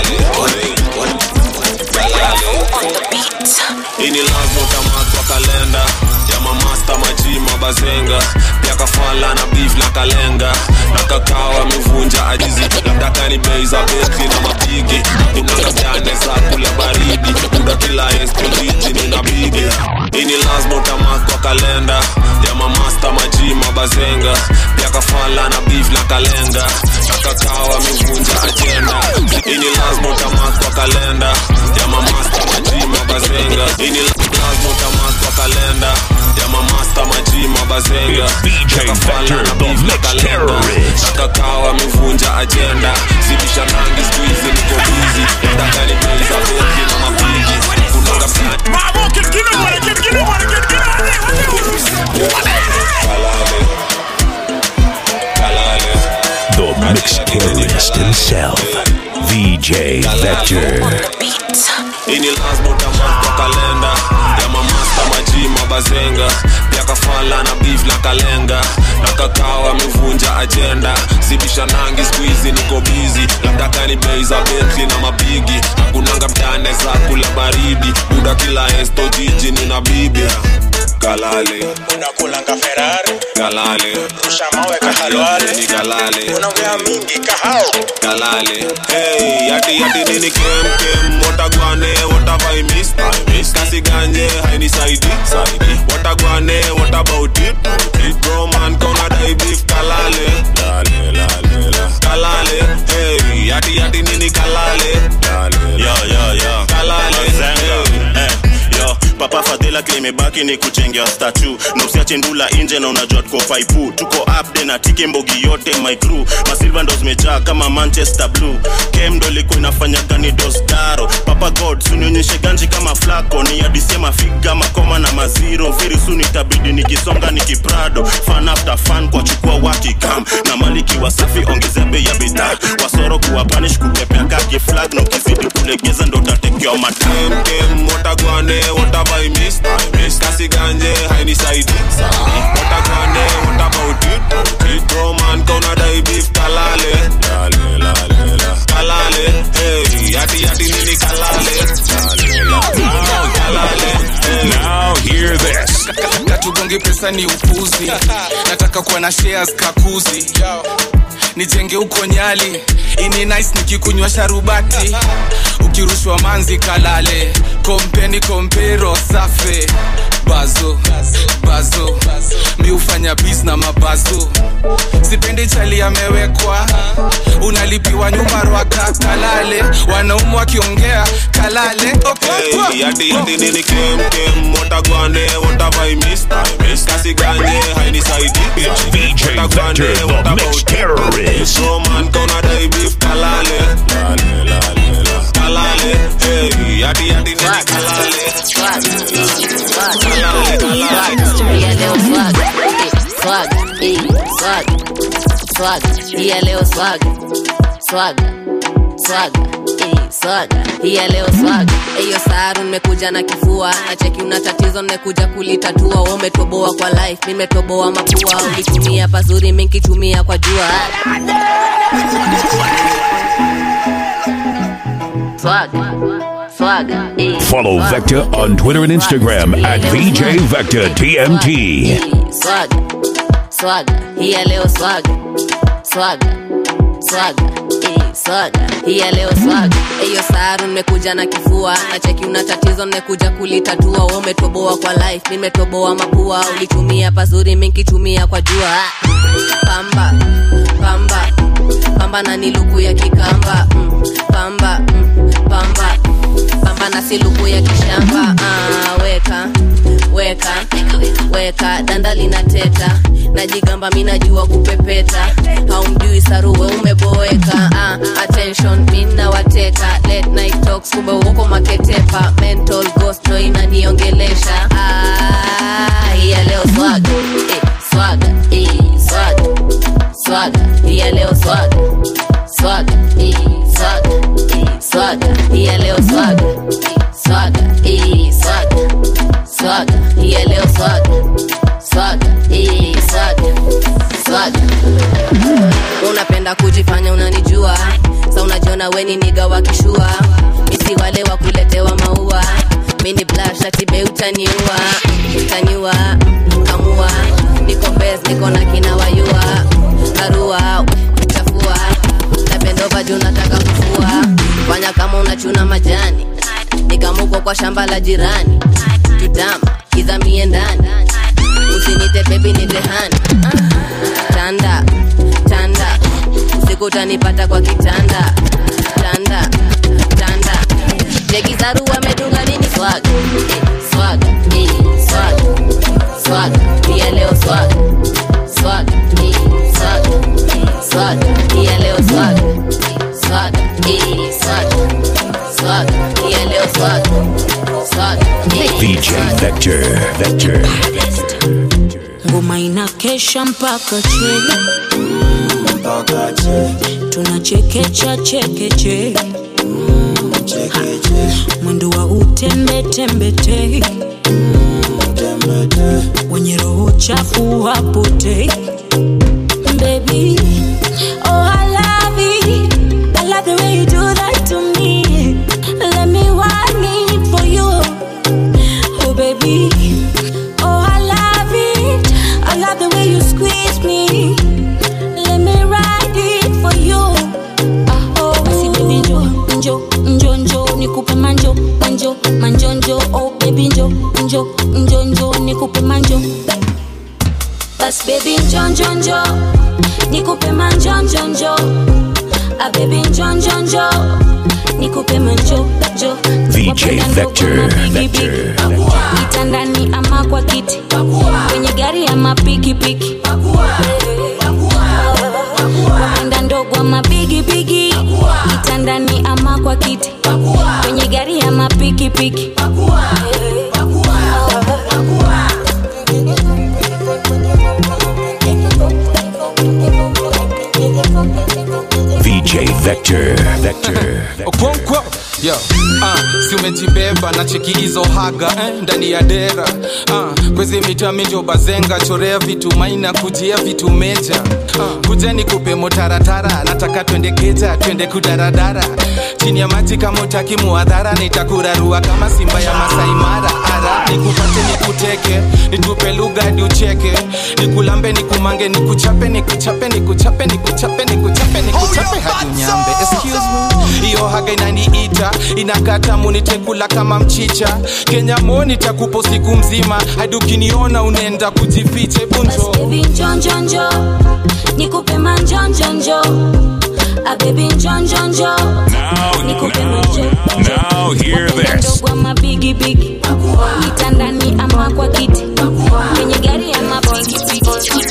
Ini lazima utamatwa kalenda ya mamasta majima bazenga pia kafala na beef na kalenga na kakao amevunja ajizi labda kani bei za betri na mapigi inanga jane za kula baridi muda kila estojiji nina bigi. Ini lazima utamatwa kalenda ya mamasta majima bazenga pia kafala na beef na kalenga na kakao amevunja agenda. Ini lazima utamatwa kalenda ya mamasta majima bazenga. Ini lazima utamatwa kalenda ya mamasta majima bazenga. Kakafala na beef na kalenga na kakao amevunja agenda. Zibisha rangi squeeze niko busy. Ndaka ni bei za betri na mapigi. Kunanga pia Mamo get The mix terrorist himself, VJ Vector. Ini lazima utamatwa kalenda ya mamasta majima bazenga pia kafala na beef na kalenga na kakao amevunja agenda. Zibisha nangi squeeze niko busy. Labda kani bei za betri na mapigi. Kunanga mtane za kula baridi. Muda kila esto jiji nina bibi. Galale unakulanga Ferrari Galale rusha mawe kahalwale ni galale unaongea mingi kahao Galale hey yati nini kem watagwane whatever I miss kasi ganje haini saidi watagwane what about it bro man kona dai beef kalale Kalale hey yati nini kalale yo kalale Zenga yo Papa Fadela ile imebaki ni kuchengea statue. Na usiache ndula nje na unajua tuko paipu. Tuko upde na tiki mbogi yote my crew. Masilva ndo zimejaa kama Manchester Blue. Kem ndo liko inafanya gani dostaro. Papa God sunionyeshe ganji kama flako. Ni adisi mafiga makoma na maziro. Very soon itabidi nikisonga nikiprado. Fan after fan kwa chukua wakikam. Na maliki wasafi ongezea bei ya bidhaa. Wasoro kuwa punish kupepea kaki flag. Na ukizidi kulegeza ndo utatekea matam. Kem watagwane whatever I miss. Kasi ganje haini saidi. Watagwane what about it? Roman kauna dai beef kalale. Kalale, hey, yati nini kalale. Kalale, hey. Now hear this. Katugongi pesa ni upuzi. Nataka kuwa na shares kakuzi. Nijenge uko Nyali. Ini nice nikikunywa sharubati. Ukirushwa manzi kalale. Kompero safe. Bazo mi ufanya biz na mabazo. Sipendi chali amewekwa. Unalipiwa nyuma rwaka kalale. Wanaumu wakiongea kalale. Hey, yati nini kem watagwane whatever I miss. Kasi ganye haini saidi. It's VJ Vector, the mixed terrorist. Roman kauna dai beef kalale. Kalale, hey, yati nini kalale. Yeah, leo swag, yeah leo swag, yeah leo swag. Eyo saru nimekuja na kifua, na cheki una tatizo nimekuja kulitatua. Wewe umetoboa kwa life, mimi nimetoboa mapua. Ulitumia pazuri, mimi nikitumia kwa jua. Swag. Follow Vector on Twitter and Instagram at VJ Vector TMT. Swag, yeah leo swag, yeah leo swag. Eyo saru nimekuja na kifua, na cheki una tatizo nimekuja kulitatua. Wewe umetoboa kwa life, mimi nimetoboa mapua. Ulitumia pazuri, mimi nikitumia kwa jua. Pamba na niluku ya kikamba. Pamba na siluku ya kishamba. Weka danda linateta. Najigamba mimi najua kupepeta. Haumjui saruwe umeboeka. Attention mimi nawateka. Late night talks kumbe uko maketepa. Mental ghost no inaniongelesha. Yeah leo swag. Yeah leo swag. Yeah leo swag. Yeah leo swag. Unapenda kujifanya unanijua. Sa unajiona weni niga wakishua. Misi wale wa kuletewa maua. Mini blush atibe utaniua. Kamua. Niko best niko na kina wayua. Harua chafua. Napendova juu nataka kufua. Fanya kama unachuna majani. Nikamuko kwa shamba la jirani. Tutama kizamie ndani. Usinite baby nite hani. Tanda usiku utanipata kwa kitanda. Tanda Jeki zaru wamedunga nini swag. Yeah leo swag. Yeah leo swag. Yeah leo swag. VJ Vector. Ngoma inakesha mpaka tunachekecha chekeche. Mwendo wa utembetembete. Wenye roho chafu hapote. Baby, oh I love it. I love the way you do that to me. Let me want it for you. Oh baby, oh I love it. I love the way you squeeze me. Let me ride it for you. Oh basi baby njo nikupe manjo. Oh baby njo nikupe manjo. Bas baby njo nikupe manjo. Ah baby njo nikupe manjo jo VJ Vector, Vector. kitandani ama kwa kiti kwenye gari ama pikipiki wapenda ndogo ama bigi kitandani ama kwa kiti kwenye gari ama pikipiki VJ Vector, Vector. Okonkwo yo si umejibeba na cheki hizo haga ndani ya dera kwezi mita minjo bazenga chorea vitu maina kujia vitu meja kujeni kupe motaratara nataka twende keja twende kudaradara chini ya maji kama utaki muadhara nitakurarua kama simba ya Masai Mara ara nikupate nikuteke nitupe lugha hadi ucheke nikulambe nikumange nikuchape nikuchape nikuchape nikuchape nikuchape nikuchape hadi unyambe excuse me hiyo haga inaniita inakata munitekula kama mchicha Kenya moni takupo siku mzima hadi ukiniona unaenda kujifiche bunjo baby njonjonjo nikupe manjonjonjo a baby njonjonjo nikupe manjo now hear this kwa mabigi bigi kitandani ama kwa kiti kwenye gari ama pikipiki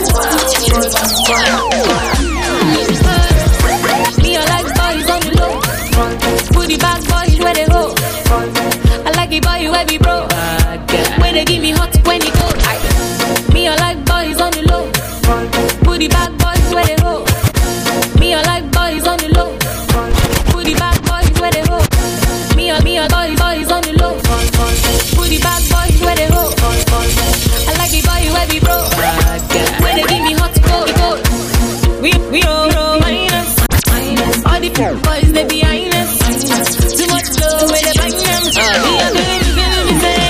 me I like boys on the low put the bad boys where they go I like the boy where we bro when they give me hot when it go me I like boys on the low put the bad boys where they go me I like boys on the low put the bad boys where they go me I boys on the low put the bad boys where they go I like the boy where we bro when they give me hot cold we all minus all the boys they behind us too much love when they bang them me a baby say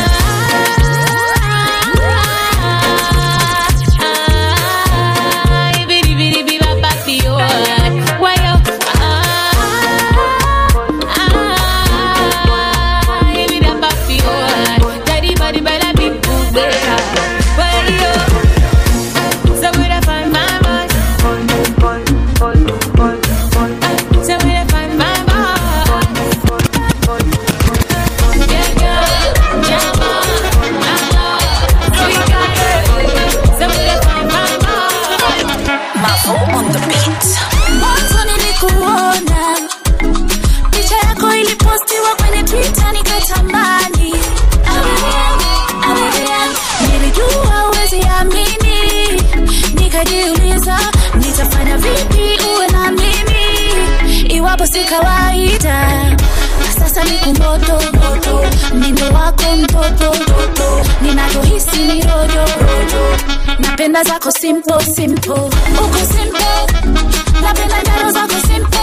si kawaida sasa ni kumoto mnindo wako mtoto ninavyohisi ni rojo napenda zako simple uko simple napenda njaro zako simple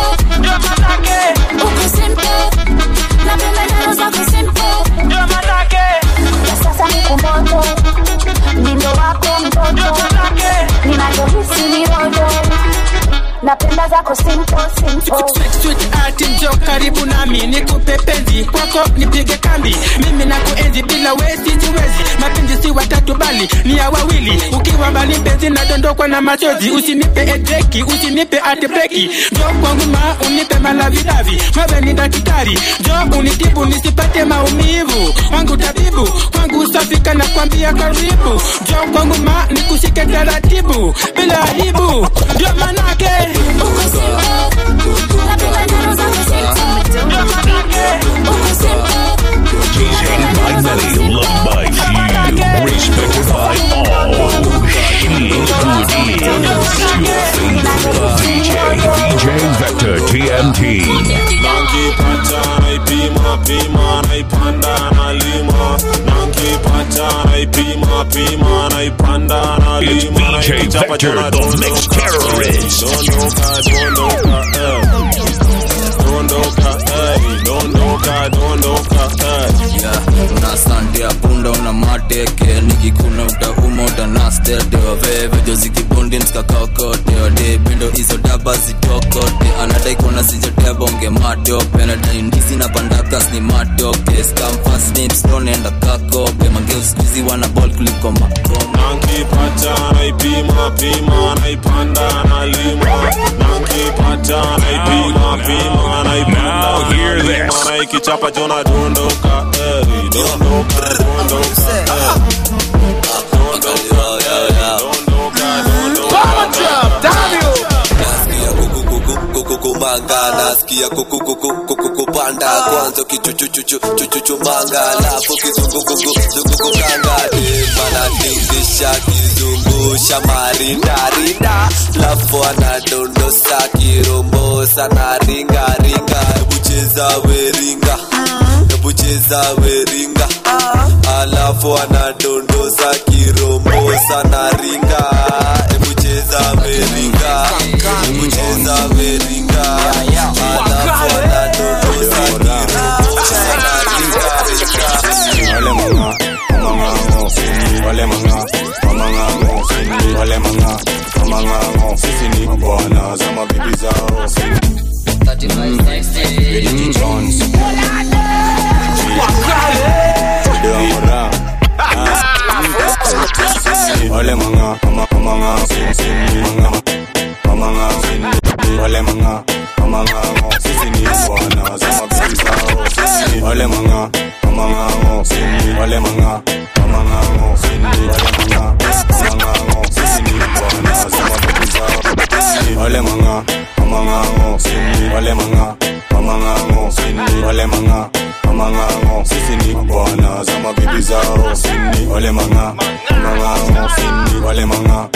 uko simple napenda njaro zako simple sasa ni kumoto mnindo wako mtoto ninavyohisi ni rojo napenda zako simple Sweet art njoo karibu nami nikupe penzi kwako nipige kambi mimi nakuenzi bila wewe sijiwezi mapenzi si watatu bali ni ya wawili ukiwa mbali penzi nadondokwa na machozi usinipe edeki usinipe heartbreaki njoo kwangu ma unipe malavidavi mawe ni daktari njoo unitibu nisipate maumivu wangu tabibu kwangu usafika na kwambia karibu njoo kwangu ma nikushike taratibu bila aibu ndio manake uko simple napenda njaro zako simple uko simple DJ by many, loved by few, respected by all. He is who it is. Your favorite DJ Vector TMT. Nankipata naipima naipanda nalima nankipata naipima naipanda nalima. It's VJ Vector, the mix terrorist. Una sante apunda una mateke nikikuna utauma utanastete waveve jozikibundi mskakakote wade pindo hizo daba zitokote anadai kona sijatebonge matope nadai ndisi na pandakas ni matoke skamfas nipstone enda kakope mangeo skuizi wana ball kuliko makoma nankipata naipima naipanda nalima nankipata naipata naipima pima naipenda naipima naikichapa jona dondoka dondoka Kukumanga nasikia kukupanda kwanza kichuchuchuchuchuchumanga alafu kizungukukanga mana tingisha kizungusha marindarinda lafu anadondosa kirombosa na ringaringa ebucheza weringa alafu anadondosa kirombosa na ringa ebucheza weringa alafu anadondosa kirombosa na ringa wale manga sisi ni bwana za mabibi zao wale manga sisi ni bwana za mabibi zao wale manga sisi ni bwana za mabibi zao wale manga wale manga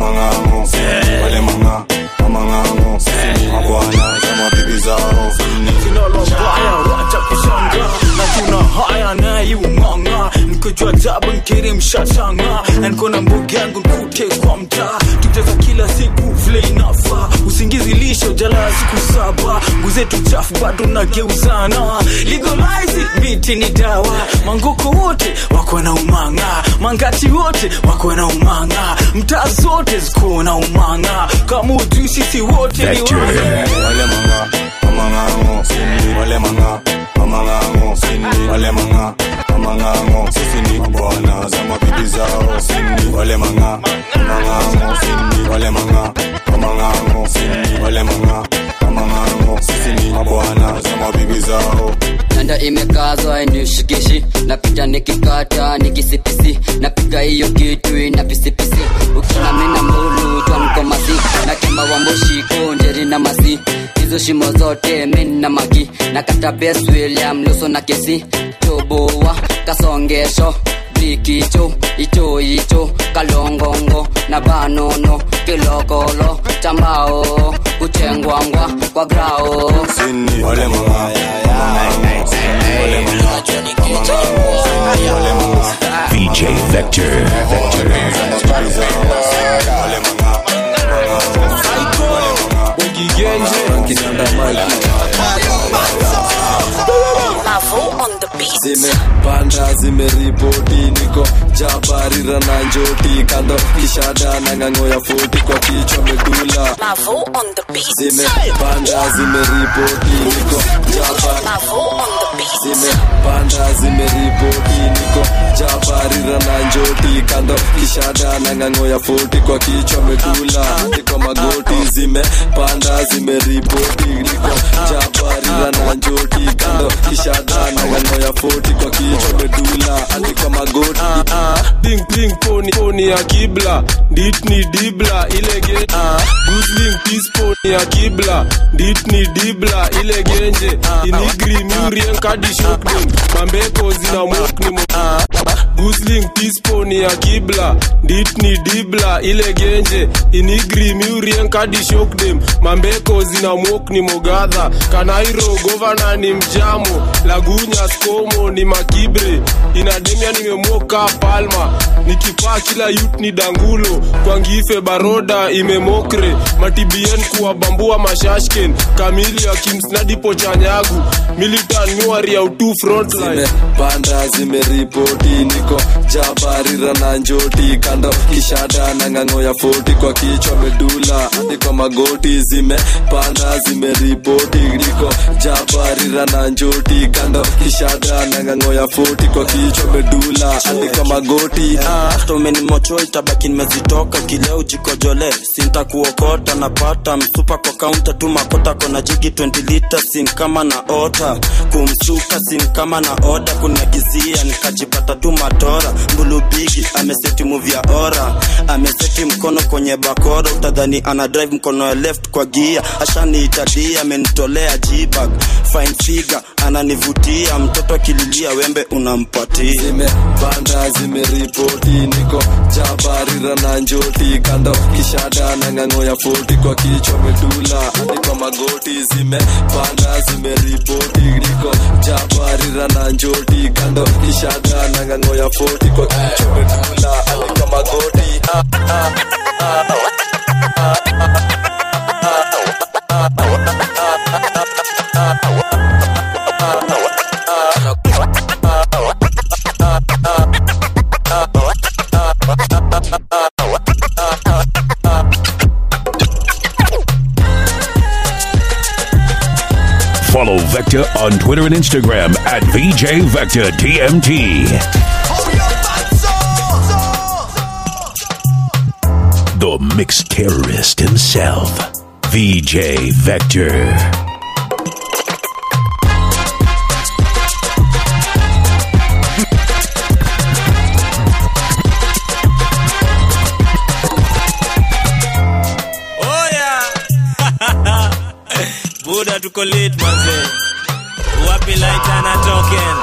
sisi ni bwana za mabibi zao sinalombaya wacha kushanga na tuna haya naye umanga nikojua tabu nkiri mshashanga na nikona mbogi yangu nkute kwa mtaa tukicheza kila siku vile inafa usingizi lisho jala siku 7 nguzetu chafu bado nageuzana legalize it miti ni dawa mangoko wote wako na umanga mangati wote wako na umanga mtaa zote ziko na umanga kama ujui sisi wote ni wale manga sisi ni bwana za mabibi zao wale manga sisi ni bwana za mabibi zao nanda imekazwa inishikishi napita nikikata nikisipisi napiga hiyo kitu ina pisipisi ukiona mina mbulu twanko masi na kemba wamboshiko njeri na masi hizo shimo zote mina magi na kata best William Luso na kesi toboa kasongesho blikicho icho kalongongo na banono kilokolo chambao kuchengwangwa kwa grao wale mama VJ Vector zimepanda zimeripoti niko jabarira na njoti kando kishada na ng'ang'o ya 40 kwa kichwa medula zimepanda zimeripoti niko zimepanda zimeripoti niko jabarira na njoti kando kishada na ng'ang'o ya 40 kwa kichwa medula niko magoti zimepanda zimeripoti niko jabarira na njoti kando kishada na ng'ang'o ya 40 kwa kichwa medula andika magoti ding poni ya kibla dit ni dibla ile ge gusling pisponi ya kibla dit ni dibla ile genje inigri murien kadi shokdem mambeko zina mokni gusling pisponi ya kibla dit ni dibla ile genje inigri murien kadi shokdem mambeko zina mokni mogadha kanairo governor ni mjamo lagunya skomo ni makibre inademia nimemoka palma nikipaa kila youth ni dangulo kwa ngife baroda imemokre matibien kuwabambua mashashken kamili ya kimsnadi pochanyagu militan nyuari ya utu frontline panda zimeripoti niko jabarira na njoti kando kishada na ng'ang'o ya 40 kwa kichwa medula niko magoti zimepanda zimeripoti niko jabarira na njoti kando kishada na ng'ang'o ya 40 kwa kichwa medula niko magoti Tomeni mocho itabaki nimezitoa toka kileo jikojole sinta kuokota napata msupa kwa kaunta tu makota kona jigi 20 liters sin kama na ota kumsuka sin kama na oda kunagizia nikajipata tu matora mbulubigi ameseti move ya ora ameseti mkono kwenye bakora utadhani ana drive mkono ya left kwa gia ashani itadia amenitolea jibag fine figure ananivutia mtoto kililia wembe unampatia zimepanda zimeripoti niko jabarira na njoti kando kishada na ngango ya 40 kwa kichwa medula hadi kwa magoti zimepanda zimeripoti niko jabarira na njoti kando kishada na ngango ya 40 kwa kichwa medula hadi kwa magoti Follow Vector on Twitter and Instagram at VJ Vector TMT. The mixed terrorist himself, VJ Vector. Buda tuko late manze. Wapi light ana token.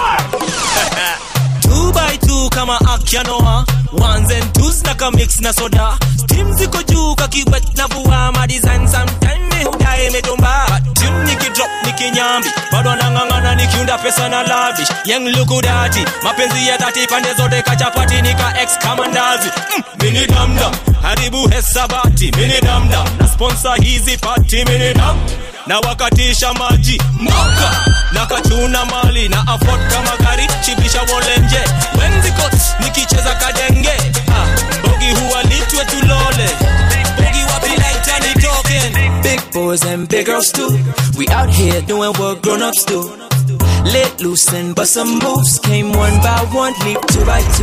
2x2 kama Akianoa. Ones and twos naka mix na soda. Steam ziko juu kakibet na buwa. Ma design sometime me hudai metomba. Tune niki drop niki nyambi. Bado nangangana nikiunda pesa na lavish. Young lukudati. Mapenzi ya dhati pande zote kachapati nika ex kama ndazi. Mini damdam. Haribu hesabati. Mini damdam. Na sponsor hizi party mini dam. Na wakatisha maji mboka na kachuna mali na afford kama gari chibisha wolenje wenzi coach nikicheza kadenge bogi huwa litwe tulole bogi wapi like tani token big boys and big girls too we out here doing what grown-ups do let loose and bust some moves came one by one leap 2 by 2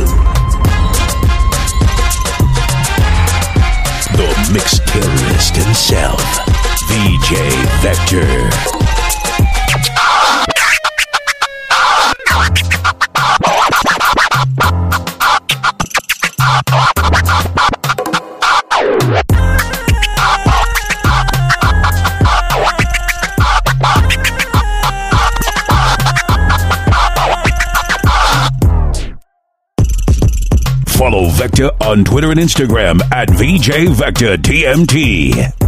The mixed terrorist himself, VJ Vector. Follow Vector on Twitter and Instagram at VJ Vector TMT.